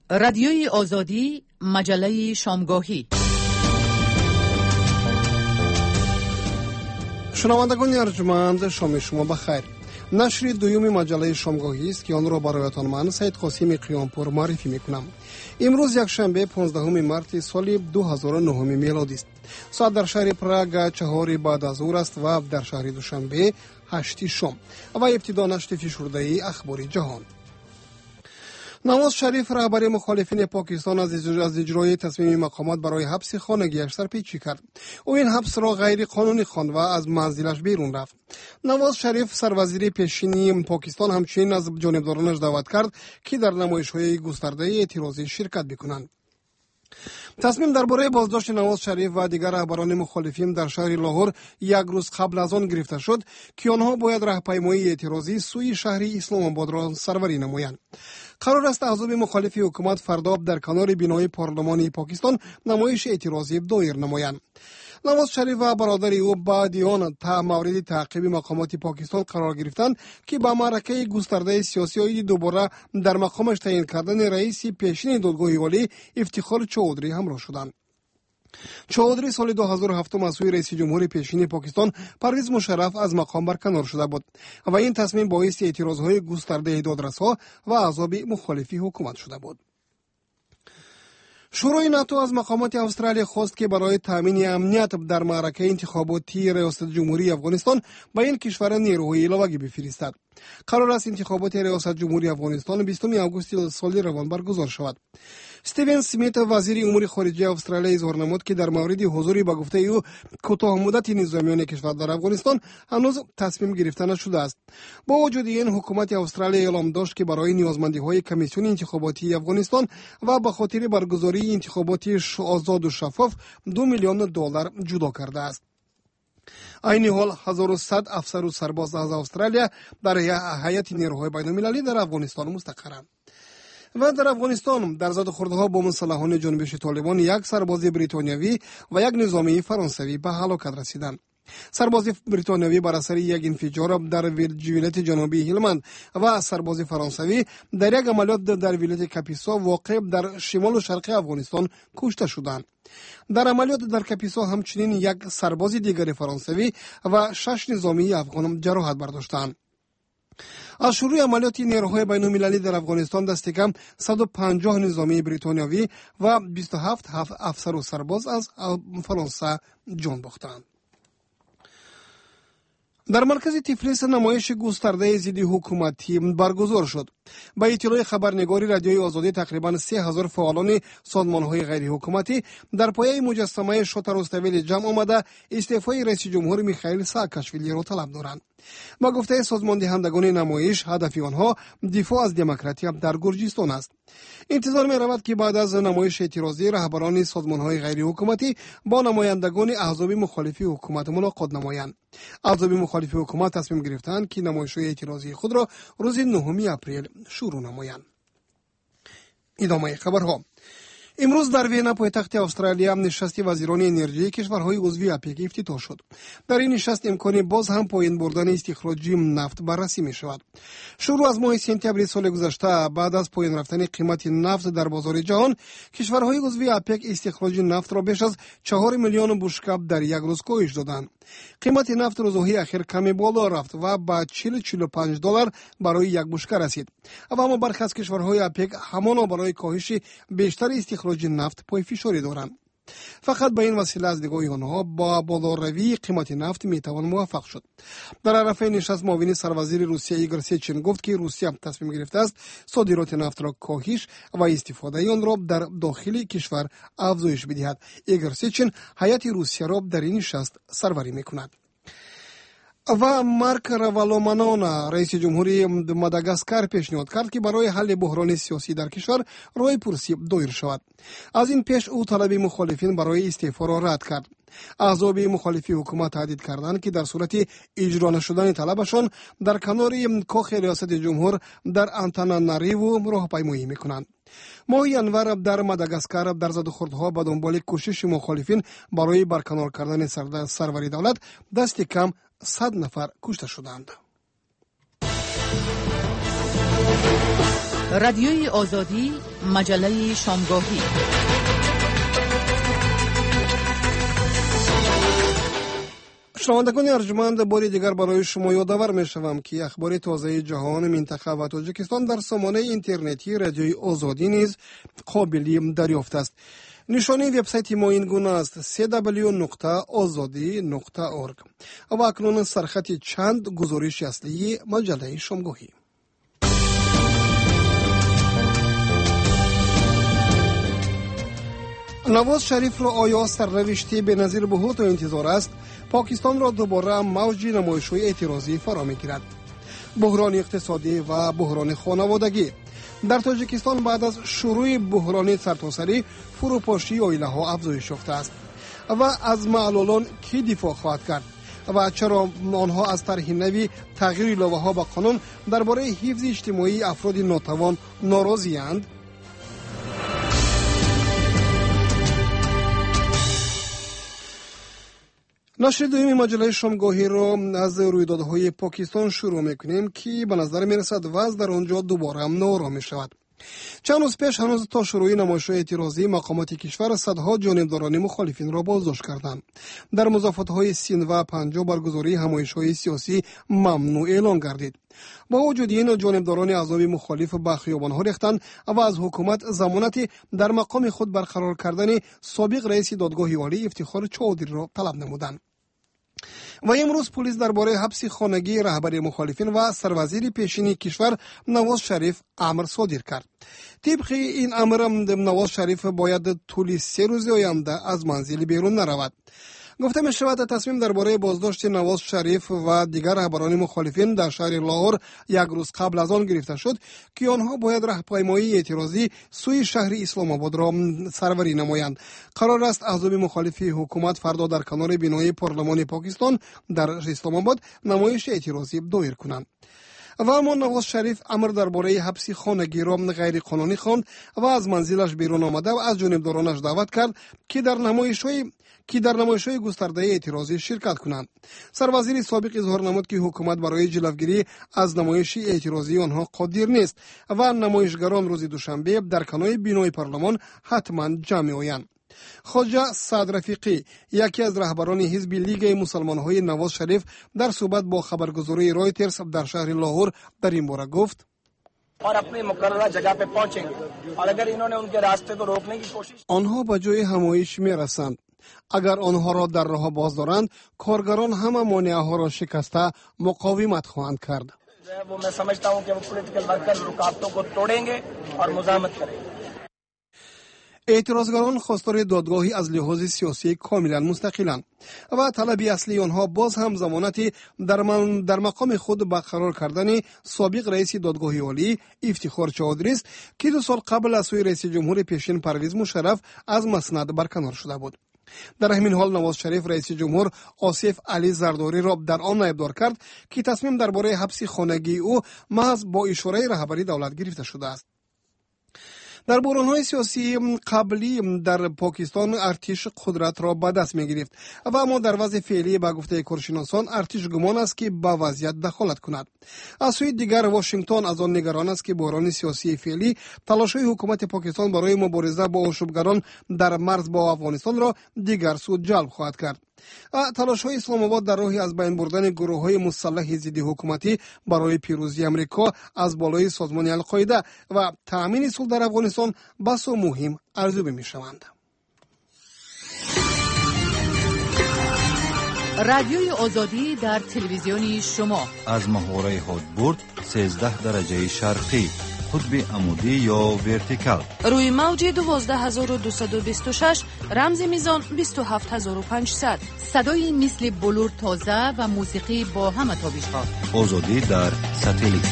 رادیوی آزادی، مجله شامگاهی. شنوندگان ارجمند، شام شما بخیر. نشر دوم مجله شامگاهی است که آن را برایتان من سید قاسم قیامپور معرفی میکنم. امروز یکشنبه 15 مارس سال 2009 میلادی است. ساعت در شهر پراگ 4 بعد از ظهر است و در شهر دوشنبه 8 شام. و ابتدا نشر فشرده اخبار جهان. نواز شریف رهبر مخالفین پاکستان از اجرای تصمیم مقامات برای حبس خانگیش سرپیچی کرد. او این حبس را غیر قانونی خواند و از منزلش بیرون رفت. نواز شریف سروزیر پیشینی پاکستان همچنین از جانبدارانش دعوت کرد که در نمایش‌های گسترده اعتراضی شرکت بکنند. تصمیم درباره بازداشت نواز شریف و دیگر رهبران مخالفین در شهر لاهور یک روز قبل از آن گرفته شد که آنها باید راهپیمایی اعتراضی سوی شهر اسلام آباد را سروری نمایند. قرار است احزاب مخالف حکومت فردا در کنار بینای پارلمان پاکستان نمایش اعتراضی دایر نمایند. نواز شریف و برادر او بعد آن مورد تعقیب مقامات پاکستان قرار گرفتند که با معرکه گسترده سیاسی دوباره در مقامش تعیین کردن رئیس پیشین دادگاه عالی افتخار چودری همراه شدند. چودری سال 2007 از سوی رئیس جمهور پیشین پاکستان پرویز مشرف از مقام برکنار شده بود و این تصمیم باعث اعتراضهای گسترده دادرس‌ها و احزاب مخالف حکومت شده بود. شورای ناتو از مقامات استرالیا خواست که برای تامین امنیت در معرکه انتخاباتی ریاست جمهوری افغانستان به این کشور نیروهای علاوه‌ای بفرستد. قرار است انتخابات ریاست جمهوری افغانستان 20 آگوست سال روان برگزار شود. استیون سمیت وزیر امور خارجه استرالیا اظهار نمود که در مورد حضور به گفته او کوتاه مدت نظامیان کشور در افغانستان هنوز تصمیم گرفته نشده است. با وجود این حکومت استرالیا اعلام داشت که برای نیازمندی‌های کمیسیون انتخاباتی افغانستان و به خاطر برگزاری انتخابات آزاد و شفاف $2 میلیون جدا کرده است. این حال 1100 افسر و سرباز از استرالیا در هیئت نیروهای بین‌المللی در افغانستان مستقرند. و در افغانستان در زدوخوردها با مسلحان جنبش طالبان یک سرباز بریتانیایی و یک نظامی فرانسوی به هلاکت رسیدند. سرباز بریتانیایی بر اثر یک انفجار در ولایت جنوبی هلمند و سرباز فرانسوی در یک عملیات در ولایت کاپیسا واقع در شمال و شرق افغانستان کشته شدند. در عملیات در کاپیسا همچنین یک سرباز دیگر فرانسوی و 6 نظامی افغان جراحت برداشتند. از شروع عملیات نیروهای بین‌المللی در افغانستان دست کم 150 نظامی بریتانیایی و 27 افسر و سرباز از فرانسه جان باختند. در مرکز تفلیس نمایش گسترده ضد حکومتی برگزار شد. با اطلاع خبرنگاری رادیوی آزادی تقریبا 3000 فعالان سازمان‌های غیر حکومتی در پایه مجسمه شاتر روستویل جمع آمده استعفای رئیس جمهور میخائیل ساکاشویلی را طلب دارند. با گفته سازمان دهندگان نمایش هدف آنها دفاع از دموکراسی در گرجستان است. انتظار می رود که بعد از نمایش اعتراضی رهبران سازمان‌های غیر حکومتی با نمایندگان احزاب مخالف حکومت ملاقات نمایند. احزاب مخالف حکومت تصمیم گرفتند که نمایش‌های اعتراضی خود را روز 9 اپریل شروع نمایند. ادامه خبرها. امروز در وینا پایتخت استرالیا نشست وزیران انرژی کشورهای عضو اپک افتتاح شد. در این نشست امکان باز هم پایین بردن استخراج نفت بررسی می شود. شروع از ماه سپتامبر سال گذشته بعد از پایین رفتن قیمت نفت در بازار جهان، کشورهای عضو اپک استخراج نفت را بیش از 4 میلیون بشکه در یک روز کاهش دادند. قیمت نفت روزهای اخیر کمی بالا رفت و به $40-45 برای یک بشکه رسید. اما برخی از کشورهای اپک همانا برای کاهش بیشتر استخراج نفت پای فشاری دارند. فقط به این وسیله از نگاه آنها با بالاتری قیمت نفت میتوان موفق شد. در عرفه نشست معاون سروزیر روسیه ایگور سیچین گفت که روسیه تصمیم گرفته است صادرات نفت را کاهش و استفاده آن را در داخل کشور افزایش بدهد. ایگور سیچین هیئت روسیه را در این نشست سروری میکند. و مارک راولومانانا رئیس جمهوری ماداگاسکار پیشنهاد کرد که برای حل بحران سیاسی در کشور راه پرسی دایر شود. از این پیش او طلب مخالفین برای استعفا را رد کرد. احزاب مخالف حکومت تهدید کردند که در صورت اجرا نشدن طلبشان در کنار کاخ ریاست جمهور در آنتاناناریوو راهپیمایی میکنند. ماه ینور در ماداگاسکار در زدوخوردها به دنبال کوشش مخالفین برای برکنار کردن سروری دولت دست کم 100 نفر کشته شدند. رادیوی آزادی، مجله شامگاهی. شنوندگان ارجمند، باری دیگر برای شما یادآور می‌شوم که اخبار تازه جهان، منطقه و تاجیکستان در سامانه اینترنتی رادیوی آزادی نیز قابل دریافت است. نشانی وبسایت ما این گونه است: www.azadi.org. و اکنون سرخط چند گزارش اصلی مجله شامگاهی. نواز شریف را آیا سرنوشتی بنظیر بهوت و انتظار است؟ پاکستان را دوباره موج نمایش‌های اعتراضی فرا می‌گیرد. بحران اقتصادی و بحران خانوادگی در تاجیکستان بعد از شروع بحران سرتاسری، فروپاشی عائله‌ها افزایش یافته است. و از معلولان کی دفاع خواهد کرد و چرا آنها از طرح نوی تغییر لایحه‌ها به قانون درباره حفظ اجتماعی افراد ناتوان ناراضی‌اند؟ نشر دوم مجله شامگاهی را از رویدادهای پاکستان شروع میکنیم که به نظر میرسد وضع در آنجا دوباره ناآرام میشود. چند روز پیش هنوز تا شروع نمایش‌های اعتراضی مقامات کشور صدها جانبداران مخالفین را بازداشت کردند. در مضافات‌های سین و پنجاب برگزاری نمایش‌های سیاسی ممنوع اعلان گردید. با وجود این، جانبداران اعضای مخالف به خیابان‌ها ریختند و از حکومت ضمانت در مقام خود برقرار کردن سابق رئیس دادگاه عالی افتخار چودری را طلب نمودند. و امروز پلیس درباره حبس خانگی رهبر مخالفین و سروزیر پیشین کشور نواز شریف امر صادر کرد. طبق این امر نواز شریف باید طول 3 روز آینده از منزل بیرون نرود. گفته می شود تصمیم درباره بازداشت نواز شریف و دیگر رهبران مخالفین در شهر لاهور یک روز قبل از آن گرفته شد که آنها باید راهپیمایی اعتراضی سوی شهر اسلام آباد را سروری نمایند. قرار است اعضای مخالف حکومت فردا در کنار بینای پارلمان پاکستان در اسلام آباد نمایش اعتراضی دایر کنند. و اما نواز شریف امر درباره حبس خانگی را غیر قانونی خواند و از منزلش بیرون آمده و از جانبدارانش دعوت کرد که در نمایش‌های گسترده اعتراضی شرکت کنند. سروزیر سابق اظهار نمود که حکومت برای جلوگیری از نمایش اعتراضی آنها قادر نیست و نمایشگران روز دوشنبه در کنار بینای پارلمان حتما جمع آیند. خواجه سعد رفیقی، یکی از رهبران حزب لیگ مسلمان‌های نواز شریف، در صحبت با خبرگزاری رایترز در شهر لاهور در این باره گفت: آنها به جای همایش می‌رسند. اگر آنها را در راه باز دارند، کارگران همه مانع‌ها را شکسته مقاومت خواهند کرد. اعتراضگران خواستار دادگاهی از لحاظ سیاسی کاملا مستقلند و طلب اصلی آنها باز هم ضمانت در مقام خود برقرار کردن سابق رئیس دادگاه عالی افتخار چودری است که 2 سال قبل از سوی رئیس جمهور پیشین پرویز مشرف از مسند برکنار شده بود. در همین حال نواز شریف رئیس جمهور آصف علی زرداری را در آن نایبدار کرد که تصمیم درباره حبس خانگی او محض با اشاره رهبری دولت گرفته شده است. در بحران‌های سیاسی قبلی در پاکستان ارتش قدرت را به دست می‌گرفت و اما در وضع فعلی به گفته کارشناسان ارتش گمان است که به وضعیت دخالت کند. از سوی دیگر واشنگتن از آن نگران است که بحران سیاسی فعلی تلاش‌های حکومت پاکستان برای مبارزه با آشوبگران در مرز با افغانستان را دیگر سود جلب خواهد کرد. تلاش‌های اسلام آباد در راه از بین بردن گروه‌های مسلح ضد حکومتی برای پیروزی امریکا از بالای سازمان القاعده و تأمین صلح در افغانستان بس و مهم ارزیابی می‌شوند. رادیوی آزادی در تلویزیون شما از محوره هادبورد 13 درجه شرقی، قطب عمودی یا ورتیکال، روی موج 12226 رمز میزان 27500، صدای مثل بلور تازه و موسیقی با همه تابش‌ها. آزادی در ساتلیت.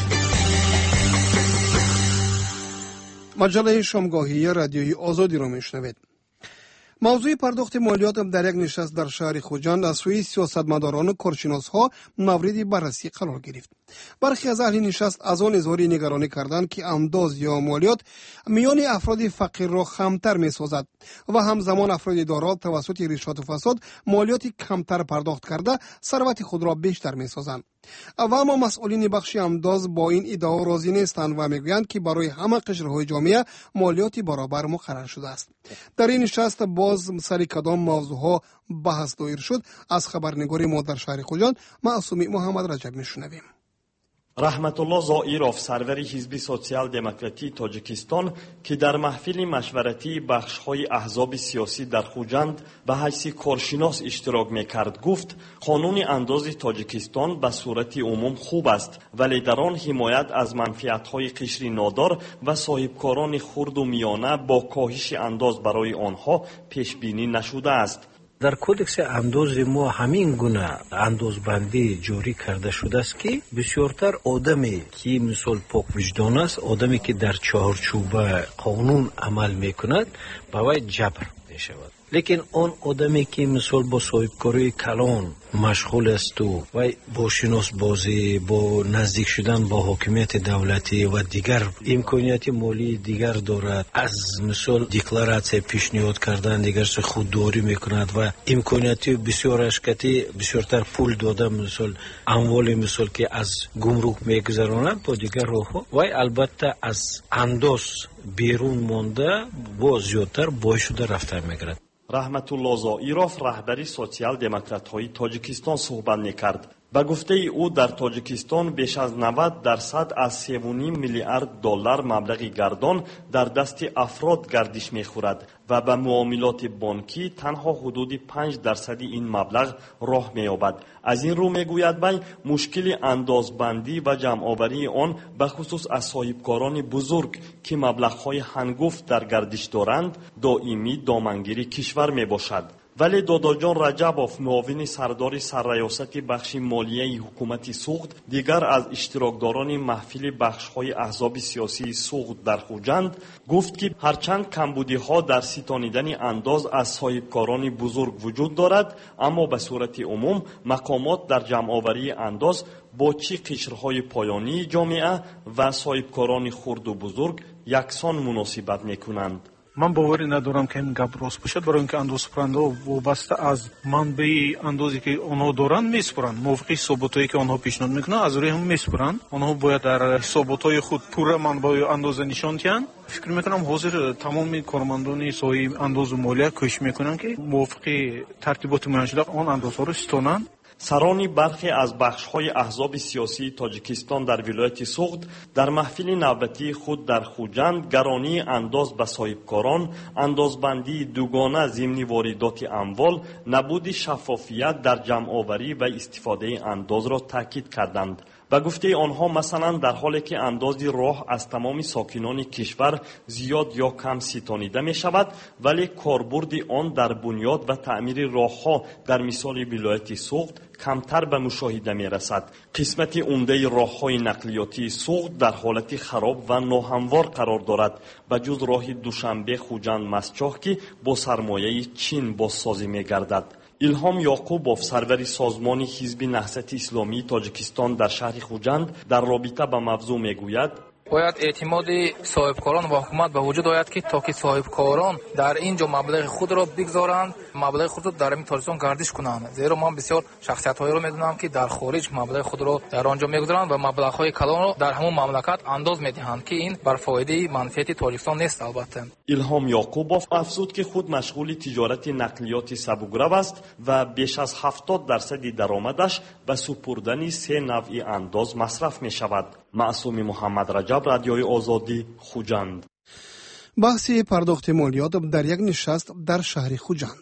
مجله شامگاهی رادیوی آزادی را میشنوید. موضوع پرداخت مالیات در یک نشست در شهر خوجند از سوی سیاستمداران و کارشناس‌ها مورد بررسی قرار گرفت. برخی از اهل نشست از آن اظهار نگرانی کردند که انداز یا مالیات میان افراد فقیر را خمتر می‌سازد و همزمان افراد دارا توسط رشوت و فساد مالیات کمتر پرداخت کرده ثروت خود را بیشتر می‌سازند. و اما مسئولین بخش انداز با این ادعا راضی نیستند و میگویند که برای همه قشرهای جامعه مالیات برابر مقرر شده است. در این نشست باز سر کدام موضوعها بحث دایر شد؟ از خبرنگار ما در شهر خوجند معصومی محمد رجب میشنویم. رحمتالله زائیروف سرور حزب سوسیال دموکراتی تاجیکستان که در محفل مشورتی بخش‌های احزاب سیاسی در خوجند به حیث کارشناس اشتراک می‌کرد گفت قانون انداز تاجیکستان به صورت عموم خوب است ولی در آن حمایت از منفعت‌های قشر نادار و صاحبکاران خرد و میانه با کاهش انداز برای آنها پیش بینی نشده است. در کودکس انداز ما همین گونه اندازبندی جاری کرده شده است که بسیارتر آدمی که مثال پاک وجدان است، آدمی که در چارچوب قانون عمل میکند به وی جبر میشود. لیکن آن آدمی که مثال با صاحبکاری کلان مشغول است و با شناس بازی، با نزدیک شدن با حاکمیت دولتی و دیگر امکانیت مالی دیگر دارد، از مثال دیکلاراسیون پیشنهاد کردن دیگر سه خودداری میکند و امکانیت بسیار اشکتی بسیارتر پول داده، مثال اموال مثال که از گمرک میگذراند با دیگر راهها و البته از انداز بیرون مانده با زیادتر باعث شده رفتن میگرد. رحمتالله زائیروف رهبری سوسیال دموکرات‌های تاجیکستان صحبت می‌کرد. به گفته او در تاجیکستان بیش از 90% از 3.5 میلیارد دلار مبلغ گردان در دست افراد گردش می‌خورد و به معاملات بانکی تنها حدود 5% این مبلغ راه می‌یابد. از این رو میگوید وی مشکل اندازبندی و جمع‌آوری آن به خصوص از صاحبکاران بزرگ که مبلغ‌های هنگفت در گردش دارند دائمی دامنگیری کشور میباشد. ولی داداجان رجبوف معاون سردار سرریاست بخش مالیه حکومت سوخت دیگر از اشتراکداران محفل بخش‌های احزاب سیاسی سوخت در خوجند گفت که هرچند کمبودی‌ها در ستانیدن انداز از صاحبکاران بزرگ وجود دارد اما به صورت عموم مقامات در جمع‌آوری انداز با چی قشرهای پایانی جامعه و صاحبکاران خرد و بزرگ یکسان مناسبت می‌کنند. من باوری ندارم که این گپ راست باشد، برای اینکه اندازه‌پرنده وابسته از منبع اندازی که آنها دارند میسپرند، موافق حساباتایی که آنها پیشنهاد میکنند از روی هم میسپرند. آنها باید در حساباتای خود پوره منبع اندازه نشان دهند. فکر میکنم حاضر تمام کارمندان صاحب انداز و مالیه کوشش میکنند که موافق ترتیبات معین شده آن اندازه را ستانند. سران برخی از بخش‌های احزاب سیاسی تاجیکستان در ولایت سوخت در محفل نوبتی خود در خوجند گرانی انداز به صاحبکاران، اندازبندی دوگانه ضمن واردات اموال، نبود شفافیت در جمع‌آوری و استفاده انداز را تاکید کردند. به گفته آنها مثلا در حالی که انداز راه از تمام ساکنان کشور زیاد یا کم ستانیده می شود ولی کاربرد آن در بنیاد و تعمیر راه‌ها در مثال ولایت سوخت کمتر به مشاهده می رسد. قسمت عمده راه‌های نقلیاتی سوخت در حالت خراب و ناهموار قرار دارد به جز راه دوشنبه خوجند مسچاخ که با سرمایه چین بازسازی می گردد. الهام یعقوبوف سرور سازمان حزب نهضت اسلامی تاجیکستان در شهر خوجند در رابطه با موضوع میگوید باید اعتماد صاحبکاران و حکومت به وجود آید که تا که صاحبکاران در اینجا مبلغ خود را بگذارند، مبلغ خود را در این تاجیکستان گردش کنند. زیرا من بسیار شخصیت‌هایی را می‌دونم که در خارج مبلغ خود را در آنجا می‌گذارند و مبلغ‌های کلان را در همون مملکت انداز می‌دهند که این بر فایده منفعت تاجیکستان نیست. البته الهام یعقوبوف افزود که خود مشغول تجارت نقلیات سبک‌رو است و بیش از 70% درآمدش به سپردن 3 نوع انداز مصرف می‌شود. معصومی محمد رجب، رادیوی آزادی، خوجند. بحث پرداخت مالیات در یک نشست در شهر خوجند.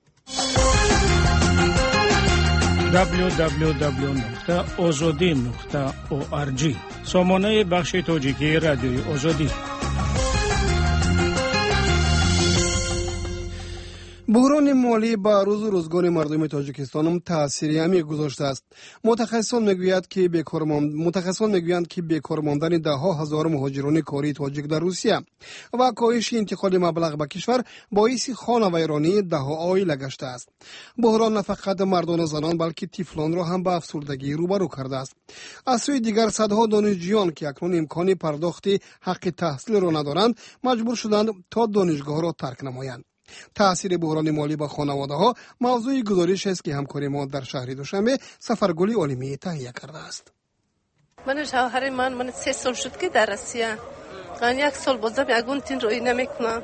www.azadi.org سامانه بخش تاجیکی رادیوی آزادی. بحران مالی به روز و روزگار مردم تاجیکستان تأثیر عمیق گذاشته است. متخصصان میگویند که بیکار ماندن ده‌ها هزار مهاجران کاری تاجیک در روسیه و کاهش انتقال مبلغ به کشور باعث خانه ویرانی ده‌ها عائله گشته است. بحران نه فقط مردان و زنان بلکه طفلان را هم به افسردگی روبرو کرده است. از سوی دیگر صدها دانشجویان که اکنون امکان پرداخت حق تحصیل را ندارند مجبور شدند تا دانشگاه را ترک نمایند. تأثیر بحران مالی به خانواده ها موضوع گزارش است که همکار ما در شهر دوشنبه سفرگلی عالمی تهیه کرده است. من شوهر من 3 سال شد که در روسیه. یک سال بازم یگون تین روی نمیکنم.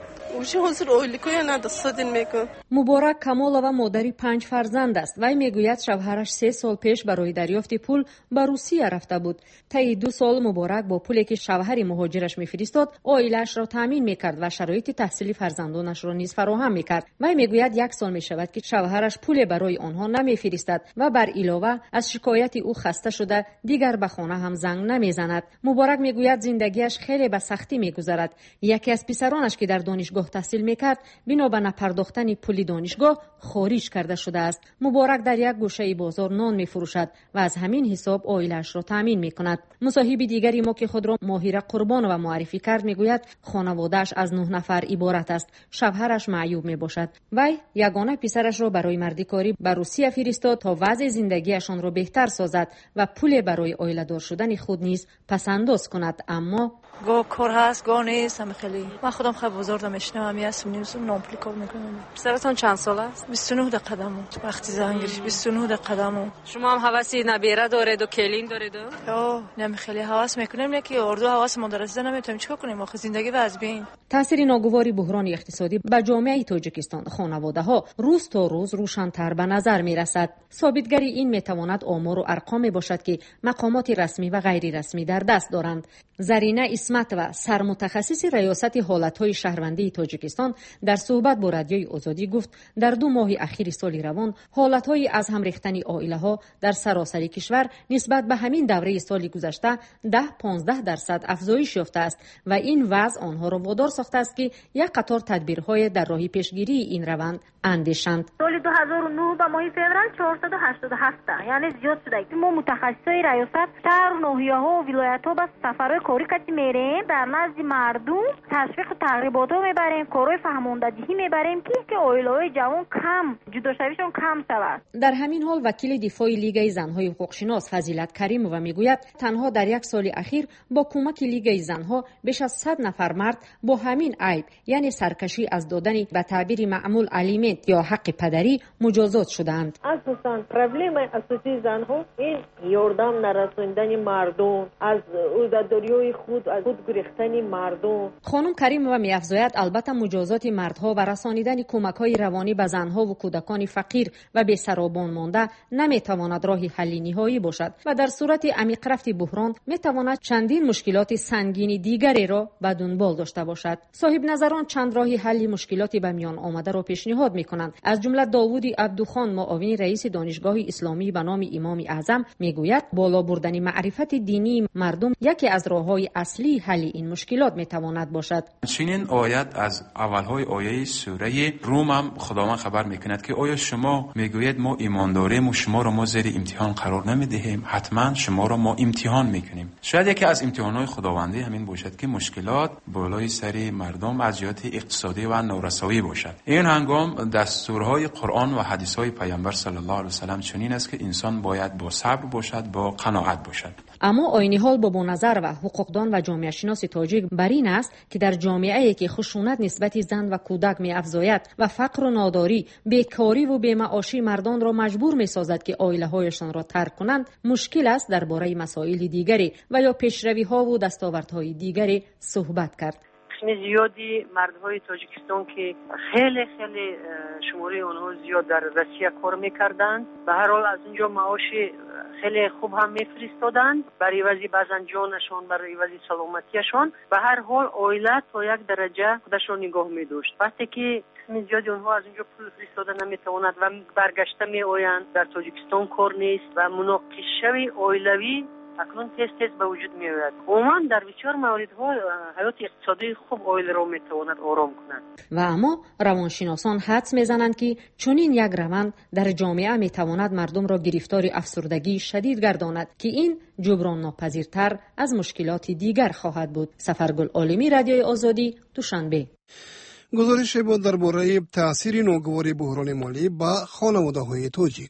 مبارک کمالова مادری 5 فرزند است. وی میگوید شوهرش 3 سال پیش برای دریافت پول به روسیه رفته بود. طی 2 سال مبارک با پولی که شوهر مهاجرش میفرستاد عائله‌اش را تامین میکرد و شرایط تحصیلی فرزندانش را نیز فراهم میکرد. وی میگوید 1 سال میشود که شوهرش پول برای آنها نمیفرستد و بر علاوه از شکایت او خسته شده دیگر به خانه هم زنگ نمیزند. مبارک میگوید زندگیش خیلی به سختی میگذرد. یکی از پسرانش که در دانشگاه تحصیل میکرد بنا به نپرداختن پول دانشگاه خارج کرده شده است. مبارک در یک گوشه بازار نان میفروشد و از همین حساب عائله‌اش را تامین میکند. مصاحب دیگری ما که خود را ماهره قربانова معرفی کرد میگوید خانواده‌اش از 9 نفر عبارت است. شوهرش معیوب میباشد. وی یگانه پسرش را برای مردکاری به روسیه فرستاد تا وضع زندگیشان را بهتر سازد و پول برای عائله دار شدن خود نیز پسنداز کند. اما گاه کار هست گاه نیست. هم خیلی من خودم خیلی بزرگ نمیشنم. همی هستم نیستم نامپلی کار میکنم. پسرتون چند سال است؟ 29 قدمه. وقتی زنگش 29 قدمه. شما هم حواسی نبیره دارید و کلین دارید؟ نمی خیلی حواس میکنیم که اردو حواس مدرسه نمیتونیم چیکار کنیم. آخه زندگی وضع بین. تاثیر ناگواری بحران اقتصادی به جامعه تاجیکستان خانواده‌ها روز تا روز روشن‌تر به نظر میرسد. ثابتگری این میتواند آمار و ارقام باشد که مقامات رسمی و غیر رسمی در دست دارند. زرینه اسمت و سرمتخصص ریاست حالت‌های شهروندی تاجیکستان در صحبت با رادیوی آزادی گفت در 2 ماه اخیر سال روان حالت‌های از هم ریختن عائله‌ها در سراسر کشور نسبت به همین دوره سال گذشته 10-15% افزایش یافته است و این وضع آنها را وادار ساخته است که یک قطار تدبیرهای در راه پیشگیری این روند اندیشند. سال 2009 به ماه فوریه 487 یعنی زیاد شده. ما متخصصای ریاست شهر و ناحیه‌ها و ولایت‌ها به سفرهای کاری کتی میریم، در نزد مردم تشویق و تقریبات میبریم، کارهای فهماندهی میبریم که عائله‌های جوان کم جداشویشون کم شود. در همین حال وکیل دفاع لیگ زن‌های حقوقشناس فضیلت کریمова میگوید تنها در 1 سال اخیر با کمک لیگ زن‌ها بیش از 100 نفر مرد با همین عیب یعنی سرکشی از دادن به تعبیر معمول الیمنت یا حق پدری مجازات شدند. اساساً پرابلم اساسی زن‌ها این یاردم نرساندن مردم از عهده‌داری‌های خود از خود گریختن مردم. خانم کریمова می‌افزاید البته مجازات مردها و رسانیدن کمک‌های روانی به زن‌ها و کودکان فقیر و بی‌سرابان مانده نمی‌تواند راه حل نهایی باشد و در صورت عمیق رفت بحران می‌تواند چندین مشکلات سنگین دیگری را به دنبال داشته باشد. صاحب نظران چند راه حل مشکلات به میان آمده را پیشنهاد می‌کنند. از جمله داوود عبدوخان معاون رئیس دانشگاه اسلامی به نام امام اعظم می‌گوید بالا بردن معرفت دینی مردم یکی از راه‌های اصلی حل این مشکلات می‌تواند باشد. چنین آیت از اولهای آیه سوره روم هم خداوند خبر می‌کند که آیا شما میگوید ما ایمان داریم و شما را ما زیر امتحان قرار نمی‌دهیم، حتما شما را ما امتحان می‌کنیم. شاید یکی از امتحان‌های خداوندی همین باشد که مشکلات بالای سر مردم از جهت اقتصادی و نورسایی باشد. این هنگام دستورهای قرآن و حدیث‌های پیامبر صلی الله علیه و سلم چنین است که انسان باید با صبر باشد، با قناعت باشد. اما آینی حال با نظر و حقوقدان و جامعه شناس تاجیک بر این است که در جامعه‌ای که خشونت نسبت زن و کودک می‌افزاید و فقر و ناداری، بیکاری و بی‌معاشی مردان را مجبور می‌سازد که عائله‌هایشان را ترک کنند، مشکل است درباره مسائل دیگری و یا پیشروی‌ها و دستاوردهای دیگری صحبت کرد. زیادی مردهای تاجیکستان که خیلی شماره آنها زیاد در روسیه کار میکردند به هر حال از اینجا معاش خیلی خوب هم میفرستادند برای عوض بعضن جانشان برای عوض سلامتیشان. به هر حال عائله تا یک درجه خودشان نگاه می‌داشت. وقتی که زیادی اونها از اینجا پول فرستادن نمیتواند و برگشته میآیند در تاجیکستان کار نیست و مناقشه عائلوی اکنون تیز تیز به وجود می آید. عموما در بسیار موردها حیات اقتصادی خوب عائله را می تواند آرام کند. و اما روانشناسان حدس میزنند که چنین یک روند در جامعه می تواند مردم را گرفتار افسردگی شدید گرداند که این جبران ناپذیرتر از مشکلات دیگر خواهد بود. سفرگل عالمی، رادیوی آزادی، دوشنبه. گزارش بود درباره تاثیر ناگوار بحران مالی با خانواده‌های تاجیک.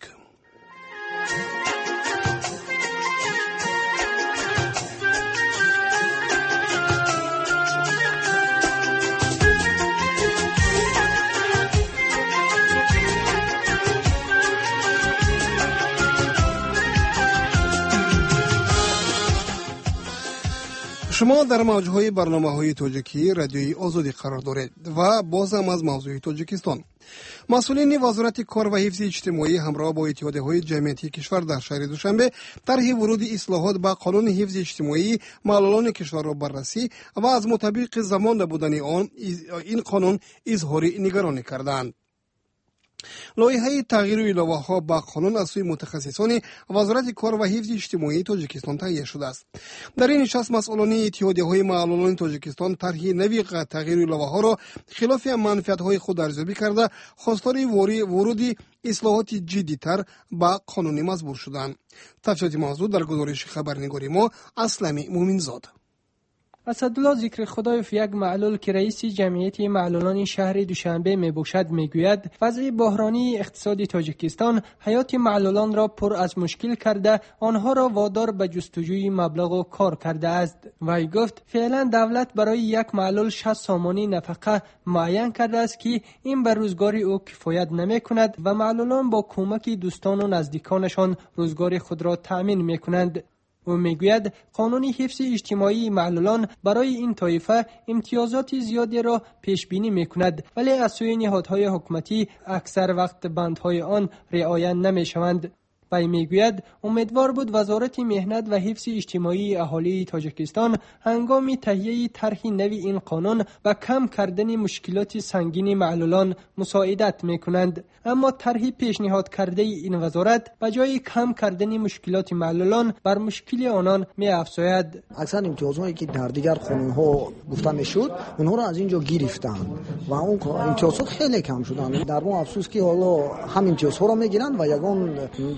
شما در موجهای برنامه‌های تاجیکی رادیوی آزادی قرار دارید و باز هم از موضوع تاجیکستان. مسئولین وزارت کار و حفظ اجتماعی همراه با اتحادیه‌های جمعیتی کشور در شهر دوشنبه طرح ورود اصلاحات به قانون حفظ اجتماعی معلولان کشور را بررسی و از مطابق زمان بودن این قانون اظهار نگرانی کردند. لایحه تغییر الهه‌ها با قانون از سوی متخصصان وزارت کار و حفظ اجتماعی تاجیکستان تهیه شده است. در این نشست مسئولان اتحادیه‌های معلولان تاجیکستان طرح نوی تغییر الهه‌ها را خلاف منفعت‌های خود ارزیابی کرده خواستار ورود اصلاحات جدی‌تر با قانون مجبور شدند. تفصیلات موضوع در گزارش خبرنگاری ما اسلمی مومنزاد. اسدالله ذکر خدایف، یک معلول که رئیس جمعیت معلولان شهر دوشنبه می باشد، میگوید وضع بحرانی اقتصادی تاجیکستان حیات معلولان را پر از مشکل کرده، آنها را وادار به جستجوی مبلغ و کار کرده است. وی گفت فعلا دولت برای یک معلول 60 سامانی نفقه معین کرده است که این به روزگار او کفایت نمی کند و معلولان با کمک دوستان و نزدیکانشان روزگار خود را تأمین می کنند. او میگوید قانون حفظ اجتماعی معلولان برای این طایفه امتیازات زیادی را پیش بینی میکند، ولی از سوی نهادهای حکومتی اکثر وقت بندهای آن رعایت نمیشوند. وی میگوید امیدوار بود وزارت مهنت و حفظ اجتماعی اهالی تاجیکستان هنگام تهیه طرح نوی این قانون و کم کردن مشکلات سنگین معلولان مساعدت میکنند، اما طرح پیشنهاد کرده این وزارت به جای کم کردن مشکلات معلولان بر مشکل آنان میافزاید. اکثر امتیازهایی که در دیگر قانون‌ها گفته میشد اونها را از اینجا گرفتند و اون امتیازها خیلی کم شدند. در ما افسوس که حالا هم امتیازها را میگیرند و یگان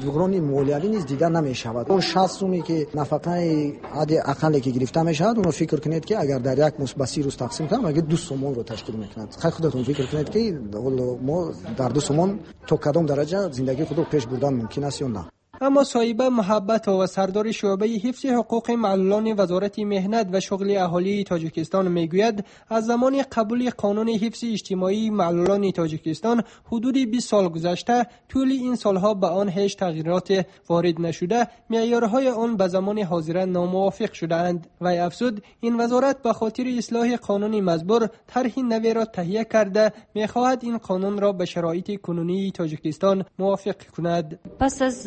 مولیوی نیز دیگر نمی شود. اون 60 سومی که نفقه عد اقلی که گرفته می شود، اون رو فکر کنید که اگر در یک مثبت روز تقسیم کنیم اگه 2 سوم رو تشکیل میکنند. خودتون فکر کنید که ما در 2 سوم تا کدام درجه زندگی خود رو پیش بردن ممکن است یا نه. اما صاحبه محبت و سردار شعبه حفظ حقوق معلولان وزارت مهنت و شغل اهالی تاجیکستان میگوید از زمان قبول قانون حفظ اجتماعی معلولان تاجیکستان حدود 20 سال گذشته، طول این سالها به آن هیچ تغییرات وارد نشده، معیارهای آن به زمان حاضر ناموافق شده‌اند. و افزود این وزارت به خاطر اصلاح قانون مزبور طرح نوی را تهیه کرده میخواهد این قانون را به شرایط کنونی تاجیکستان موافق کند. پس از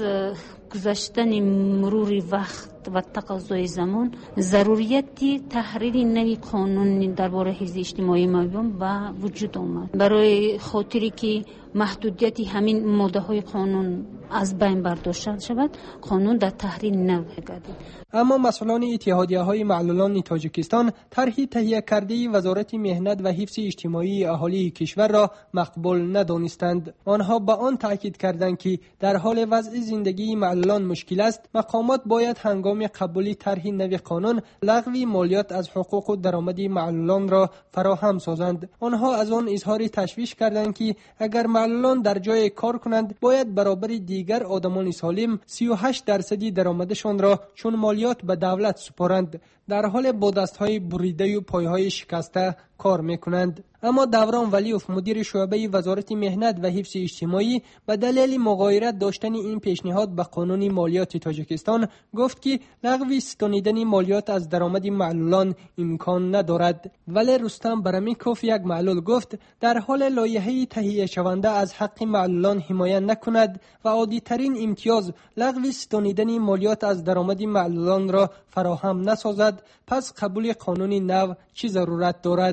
گذشتن مرور وقت و تقاضای زمان، ضروریت تحریر نوی قانون درباره حفظ اجتماعی معلولان به وجود آمد. برای خاطری که محدودیت همین ماده های قانون از بین برداشته شود، قانون در تحریر نو گردید. اما مسئولان اتحادیه های معلولان تاجیکستان طرح تهیه کرده وزارت مهنت و حفظ اجتماعی اهالی کشور را مقبول ندانستند. آنها به آن تاکید کردند که در حال وضع زندگی معلولان مشکل است، مقامات باید هنگام قبول طرح نوی قانون لغو مالیات از حقوق و درآمد معلولان را فراهم سازند. آنها از آن اظهار تشویش کردند که اگر معلولان در جای کار کنند، باید برابر دیگر آدمان سالم 38% درآمدشان را چون مالیات به دولت سپارند، در حال با دستهای بریده و پایهای شکسته کار میکنند. اما دوران ولیوف، مدیر شعبه وزارت مهنت و حفظ اجتماعی، به دلیل مغایرت داشتن این پیشنهاد به قانون مالیات تاجیکستان گفت که لغو ستانیدن مالیات از درآمد معلولان امکان ندارد. ولی رستم برمیکوف، یک معلول، گفت در حال لایحه تهیه شونده از حق معلولان حمایت نکند و عادی ترین امتیاز لغو ستانیدن مالیات از درآمد معلولان را فراهم نسازد، پس قبول قانون نو چه ضرورت دارد؟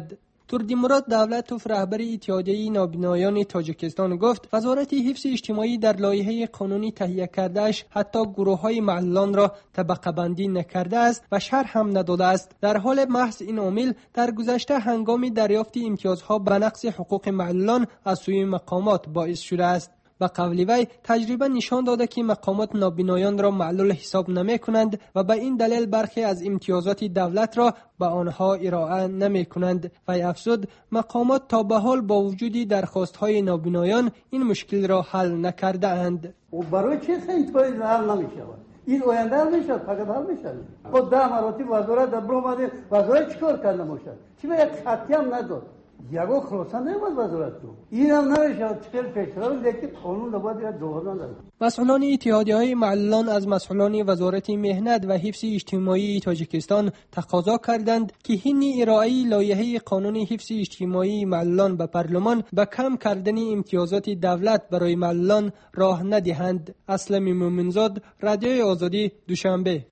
تردیمراد دولتوف رهبر اتحادیه نابینایان تاجیکستان گفت وزارت حفظ اجتماعی در لایحه قانونی تهیه کردهش حتی گروه‌های معلولان را طبقه بندی نکرده است و شرح هم نداده است. در حال محض این عامل در گذشته هنگام دریافت امتیازها به نقض حقوق معلولان از سوی مقامات باعث شده است. و قبل وی تجربه نشان داده که مقامات نابینایان را معلول حساب نمی کنند و به این دلیل برخی از امتیازات دولت را به آنها ارائه نمی کنند. وی افزود مقامات تا به حال با وجود درخواست های نابینایان این مشکل را حل نکرده اند. و برای چه این حل نمی شود؟ این آینده حل می شود، فقط حل می شود. خود 10 مراتب وزارت در برآمده، وزارت چیکار کرده باشد؟ چی به یک خطی هم نداد. یگو خلاصه نمی‌بود وزارت تو این هم نمیشه چیل پیشرفت دیگه قانون نباید یا دوغان داره. مسئولان اتحادیه‌های معلولان از مسئولان وزارت مهنت و حفظ اجتماعی تاجیکستان تقاضا کردند که حین ارائه لایحه قانون حفظ اجتماعی معلولان به پارلمان به کم کردن امتیازات دولت برای معلولان راه ندهند. اسلم مومنزاد، رادیوی آزادی، دوشنبه.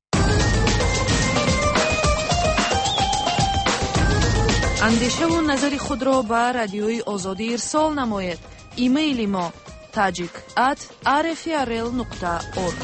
اندیشه و نظر خود را به رادیوی آزادی ارسال نمایید. ایمیل ما tajik@rfrl.org.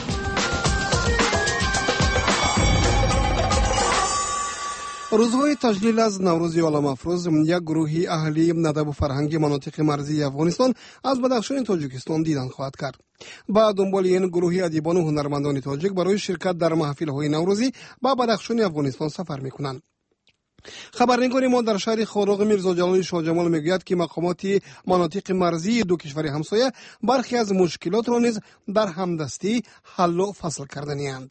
روزهای تجلیل از نوروز عالم افروز، یک گروهی اهلی ادب و فرهنگی مناطق مرزی افغانستان از بدخشان تاجیکستان دیدن خواهد کرد. با دنبال این گروهی ادیبان و هنرمندان تاجیک برای شرکت در محفل‌های نوروزی با بدخشان افغانستان سفر می‌کنند. خبرنگار ما در شهر خارق میرزا جلال شاه جمال میگوید که مقامات مناطق مرزی دو کشور همسایه برخی از مشکلات را نیز در همدستی حل و فصل کرده‌اند.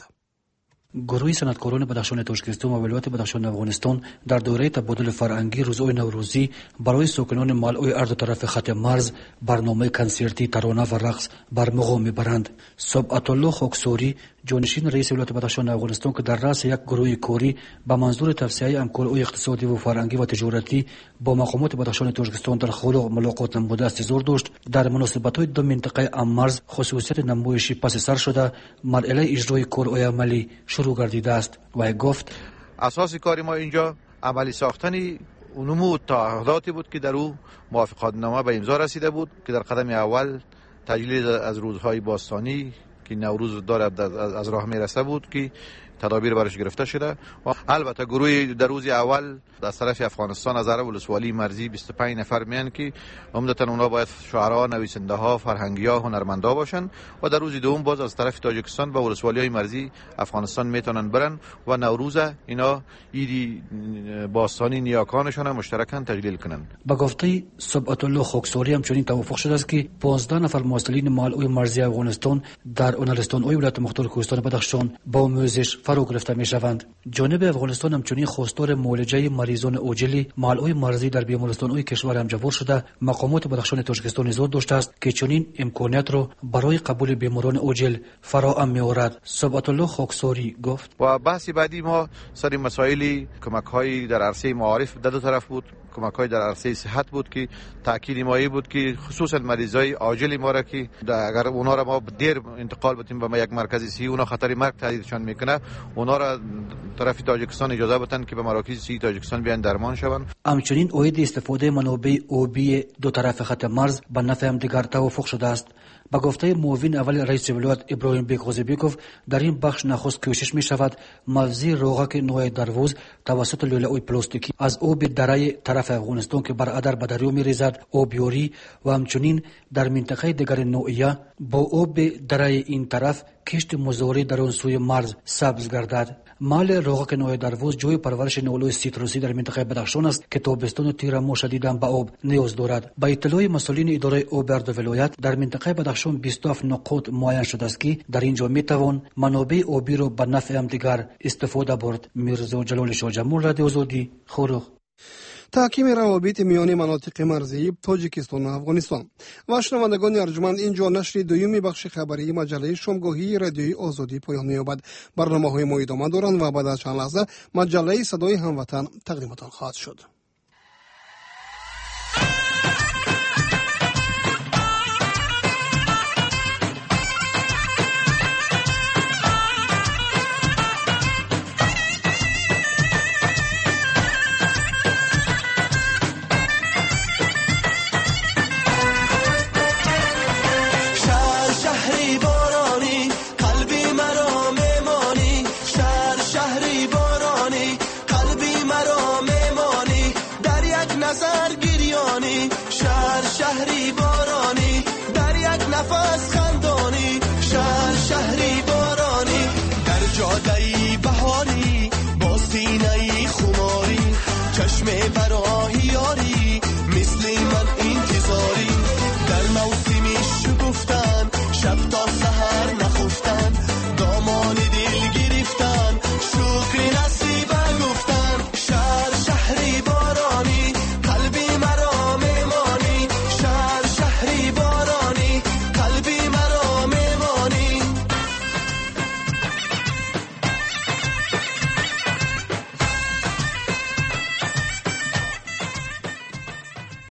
گروه صنعتکاران بدخشان تاجیکستان و ولایت بدخشان افغانستان در دوره تبادل فرهنگی روزهای نوروزی برای ساکنان مالوی هر دو طرف خط مرز برنامه کنسرتی، ترانه و رقص برمغ میبرند. صبحت الله خاکساری، جانشین رئیس ولایت بدخشان افغانستان که در رأس یک گروه کاری به منظور توسعه همکاری اقتصادی و فرهنگی و تجارتی با مقامات بدخشان تاجیکستان در خارق ملاقات نموده استظهار داشت، در مناسبت‌های دو منطقه ام‌مرز خصوصیت نمایشی پس سر شده مرحله اجرای کارهای عملی شروع گردیده است. و گفت اساس کار ما اینجا عملی ساختن نمود تعهداتی بود که در او موافقت نامه به امضا رسیده بود که در قدم اول تجلیل از روزهای باستانی که نوروز داره از راه میرسه بود که تدابیر برش گرفته شده و البته گروه در روز اول از طرف افغانستان از عرب ولسوالی مرزی 25 نفر میان که عمدتا اونا باید شاعرها، نویسنده ها، فرهنگی ها، هنرمندا باشن و در روز دوم باز از طرف تاجیکستان و ولسوالی های مرزی افغانستان میتونن برن و نوروز اینا عید باستانی نیاکانشون مشترکاً تجلیل کنن. با گفته صبحت الله خاکساری همچنین توافق شده است که 15 نفر مسئولین مالوی مرزی افغانستان در اونالستان ولایت مختار کوهستان بدخشان با آموزش فرا گرفته میشوند. جانب افغانستان همچنین خواستار معالجه مریضان عاجلی مالوی مرزی در بیمارستان‌های کشور همجوار شده. مقامات بدخشان تاجیکستان اظهار داشته است که چنین امکانیت را برای قبول بیماران عاجل فراهم می‌آورد. صبحت الله خاکساری گفت و بحث بعدی ما سر مسائل کمک‌های در عرصه معارف در دو طرف بود، کمک‌های در عرصه صحت بود که تاکید مایی بود که خصوصا مریضای عاجل ما را که اگر اونا را ما دیر انتقال بدیم به یک مرکز صحی اونا خطر مرگ تهدیدشان میکنه، اونا را طرف تاجیکستان اجازه بدن که به مراکز صحی تاجیکستان بیان درمان شوند. همچنین اوید استفاده منابع آبی دو طرف خط مرز به نفع همدیگر توافق شده است. با گفته معاون اول رئیس ولایت ابراهیم بیگ غازیبیکوف در این بخش نخست کوشش می شود موضوع روغک نوع دروز توسط لوله‌های پلاستیکی از آب دره طرف افغانستان که برادر به دریا می ریزد آبیاری و همچنین در منطقه دیگر نوعیه با آب دره این طرف کشت مزاری در آن سوی مرز سبز گردد. مال روغک نوع دروز جای پرورش نولوی سیتروسی در منطقه بدخشان است که تابستان و تیر ماه شدیداً به آب نیاز دارد. با اطلاع مسئولین اداره آب ولایت در منطقه بدخشان 27 نقاط معین شده است که در اینجا می توان منابع آبی را به نفع همدیگر استفاده برد. میرزا جلال شاه جمال، رادیو آزادی، خارق. تحکیم روابط میان مناطق مرزی تاجیکستان و افغانستان. و شنوندگان ارجمند، اینجا نشر دومی بخش خبری مجله شامگاهی رادیوی آزادی پایان می‌یابد. برنامه‌های ما ادامه دارند و بعد از چند لحظه مجله صدای هموطن تقدیمتان خواهد شد. گریانی، شهر شهری بارانی، در یک نفس خندانی، شهر شهری بارانی، در جاده‌ای بهاری با سینه‌ای خماری، چشم براهی یاری